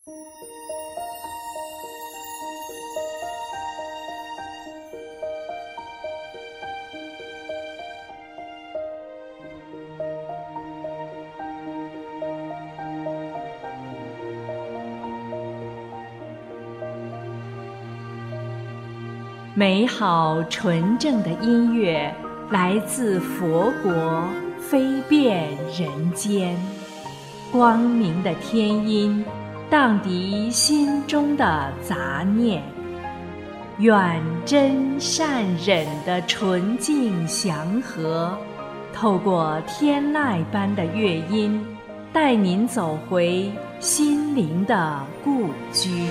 美好纯正的音乐来自佛国，飞遍人间。光明的天音荡涤心中的杂念，愿真善忍的纯净祥和，透过天籁般的乐音，带您走回心灵的故居。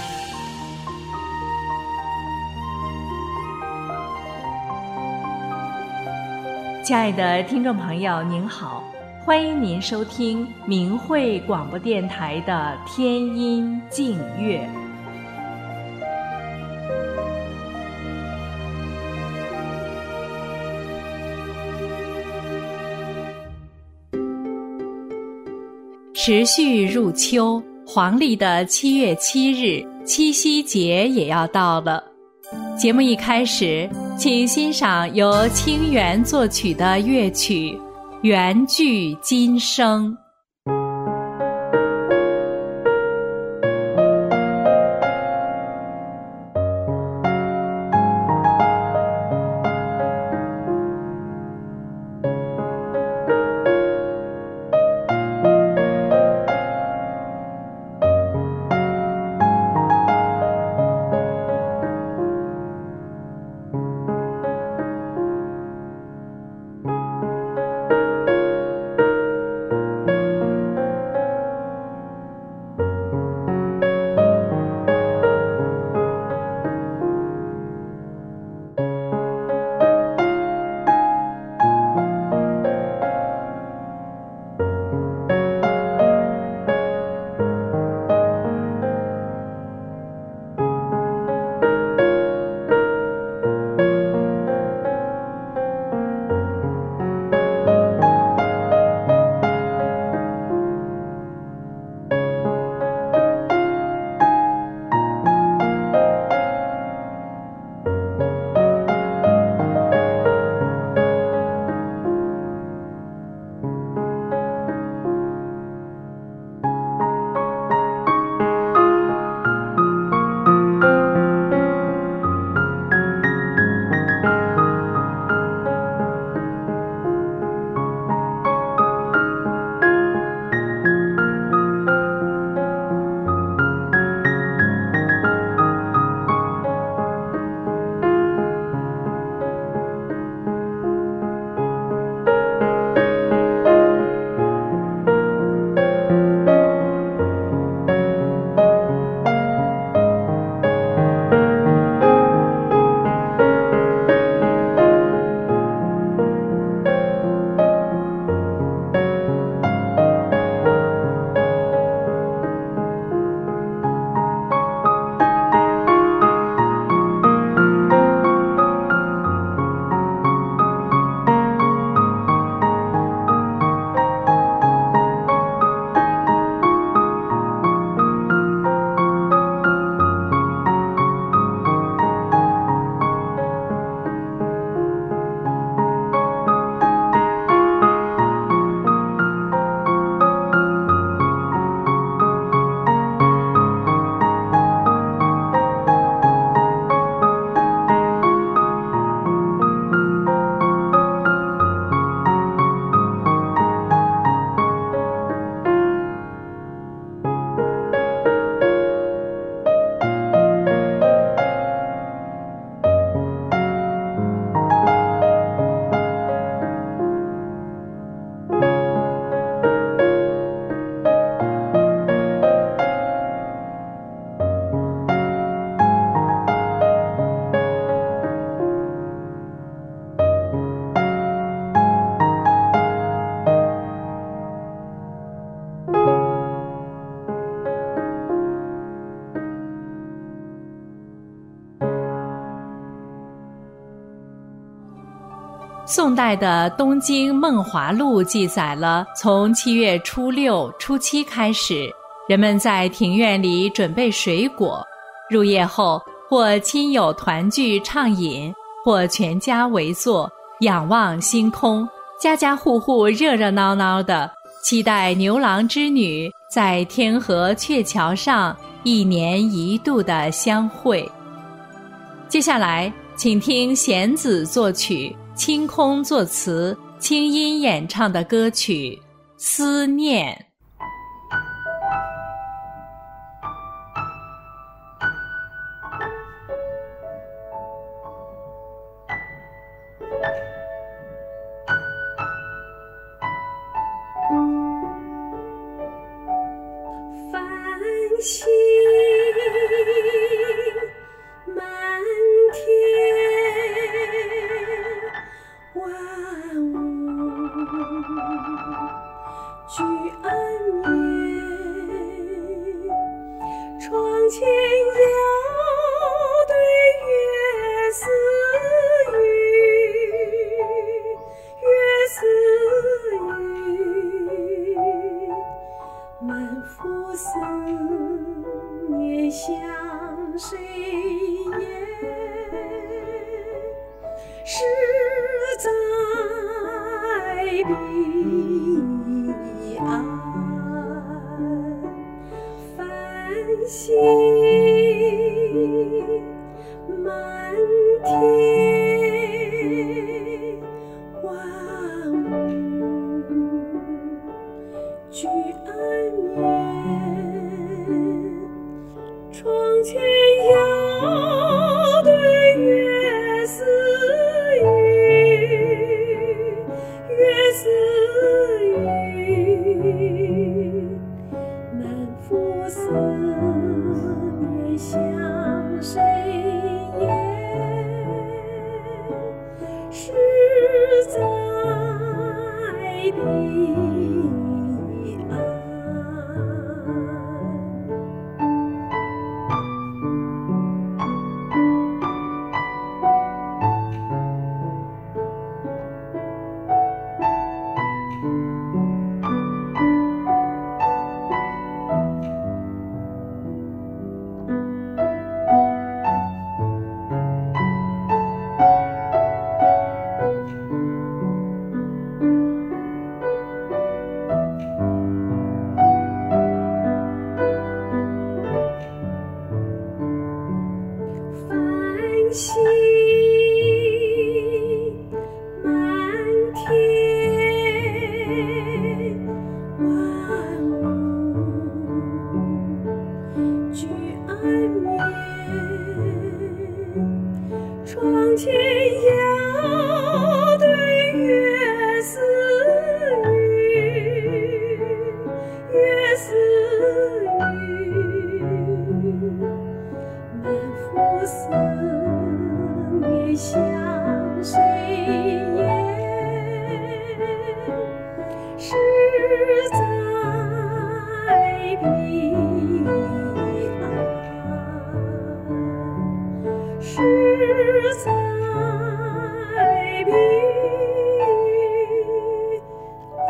亲爱的听众朋友您好，欢迎您收听明慧广播电台的天音静乐。持续入秋，黄历的7月7日，七夕节也要到了。节目一开始，请欣赏由清源作曲的乐曲《缘聚今生》。宋代的《东京梦华录》记载了，从7月初6、初7开始， 人们在庭院里准备水果，入夜后或亲友团聚畅饮，或全家围坐仰望星空，家家户户热热闹闹的期待牛郎织女在天河鹊桥上1年1度的相会。接下来请听弦子作曲，清空作词，清音演唱的歌曲《思念》。 星满天，万物俱安眠。窗前遥对月似语，月似语，满腹思念向谁言？事在彼岸，繁星满天，万物俱安眠。窗前遥对月似语，月似语，满腹思念向谁言？事在彼岸。星满天，万物俱安眠。窗前遥对月似语，月似语，满腹思念向谁言？事在彼岸，事在彼岸。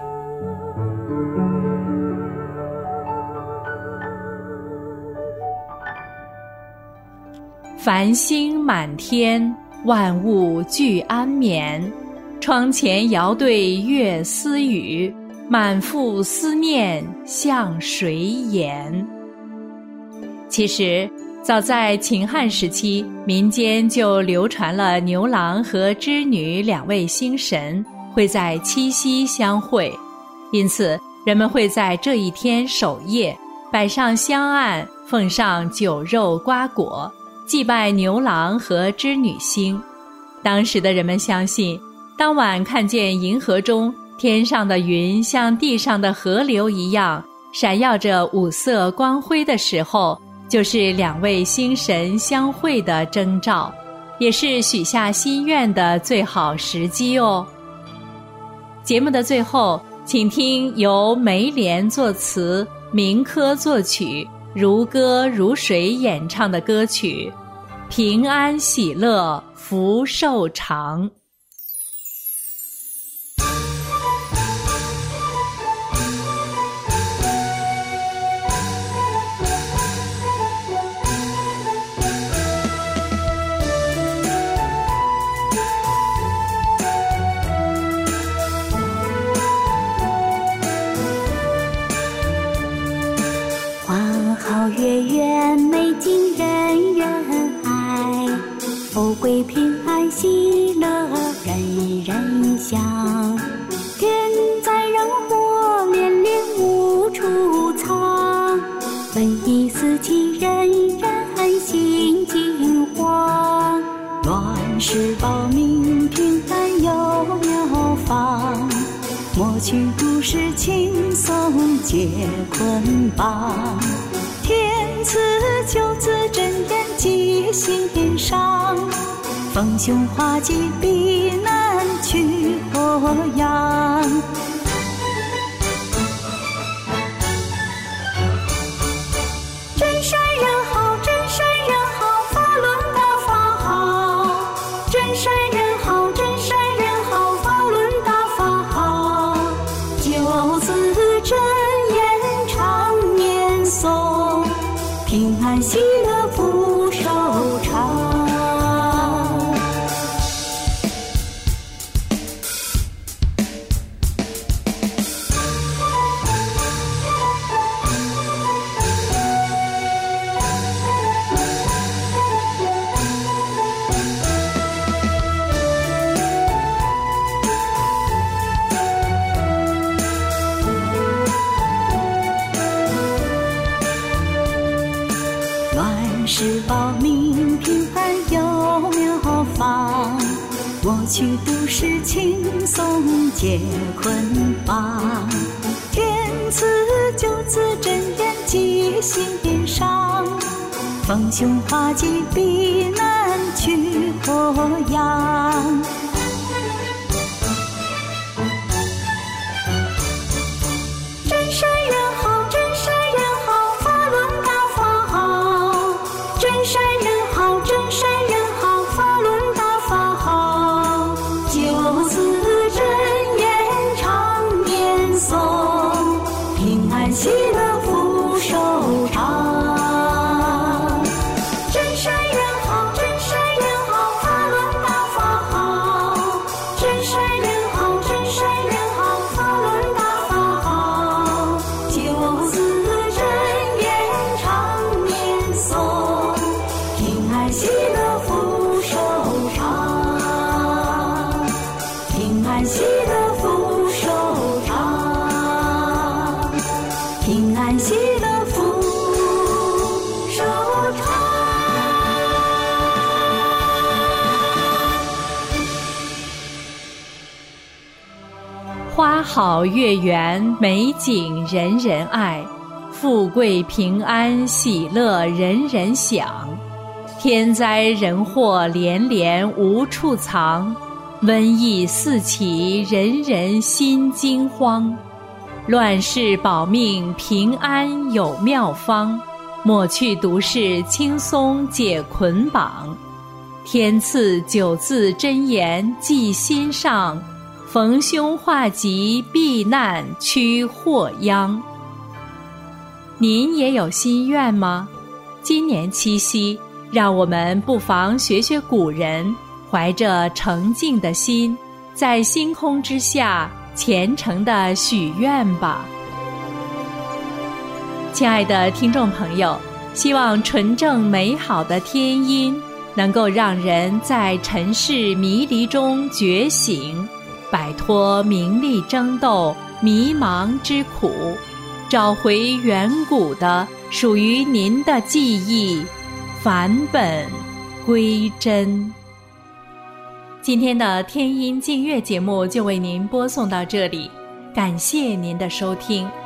繁星满天，万物俱安眠。窗前遥对月似语，满腹思念向谁言？其实早在秦汉时期，民间就流传了牛郎和织女2位星神会在七夕相会，因此人们会在这一天守夜，摆上香案，奉上酒肉瓜果，祭拜牛郎和织女星。当时的人们相信，当晚看见银河中天上的云像地上的河流一样闪耀着5色光辉的时候，就是2位星神相会的征兆，也是许下心愿的最好时机哦。节目的最后，请听由梅莲作词，明科作曲，如歌如水演唱的歌曲《平安喜乐福寿长》。 好月圆，美景人人爱，富贵平安喜乐人人享。天灾人祸连连无处藏，本已四季人人心惊慌。乱世保民平安有妙方，抹去诸事轻松解捆绑。天赐九字真言记心上，逢凶化吉避难去祸殃。真善人好，真善人好，法轮大法好。真善人好，真善人好，法轮大法好。九字真言常念诵，平安喜乐福寿长。乱世保民平安有妙方，抹去诸事轻松解捆绑。天赐九字真言记心上，逢凶化吉避难去祸殃。真善人好，真善人好，法轮大法好。真善人好，真善人好，法轮大法好。九字真言常念诵，平安喜乐福寿长。真善人好，真善人好，法轮大法好。真善人好，真善人好，法轮大法好。九字真言常念诵，平安喜乐福寿长。平安喜乐福寿长。平安喜乐福寿长。 花好月圆，美景人人爱，富贵平安喜乐人人享。天灾人祸连连无处藏，瘟疫四起人人心惊慌。乱世保命平安有妙方，抹去毒事轻松解捆绑。天赐九字真言记心上，逢凶化吉避难驱祸殃。您也有心愿吗？今年七夕，让我们不妨学学古人，怀着诚敬的心，在星空之下虔诚地许愿吧。亲爱的听众朋友，希望纯正美好的天音能够让人在尘世迷离中觉醒，摆脱名利争斗迷茫之苦，找回远古的属于您的记忆，返本归真。今天的天音净月节目就为您播送到这里，感谢您的收听。